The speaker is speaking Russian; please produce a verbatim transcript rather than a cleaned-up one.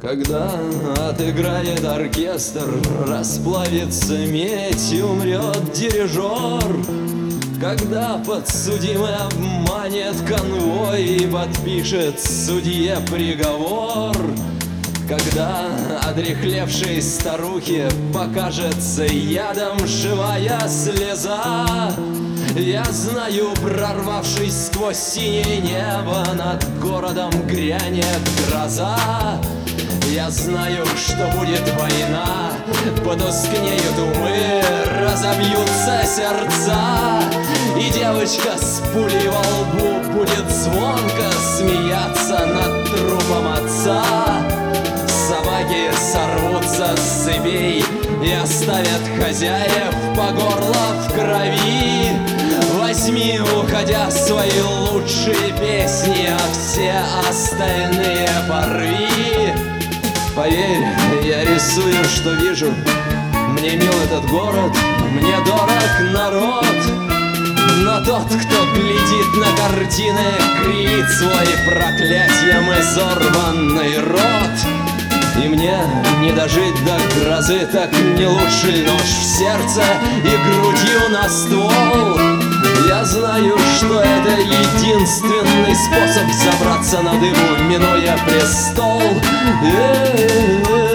Когда отыграет оркестр, расплавится медь и умрет дирижер. Когда подсудимый обманет конвой и подпишет судье приговор. Когда одряхлевшей старухе покажется ядом живая слеза. Я знаю, прорвавшись сквозь синее небо, над городом грянет гроза. Я знаю, что будет война, потускнеют умы, разобьются сердца. И девочка с пулей во лбу будет звонко смеяться над трупом отца. Собаки сорвутся с цепей и оставят хозяев по горло в крови. Возьми, уходя, свои лучшие песни, а все остальные порви. Поверь, я рисую, что вижу. Мне мил этот город, мне дорог народ. Но тот, кто глядит на картины, кривит свой проклятием изорванный рот. И мне не дожить до грозы, так не лучше нож в сердце и грудью на ствол. Я знаю, что это единственный способ забраться на дыбу, минуя престол. Э-э-э.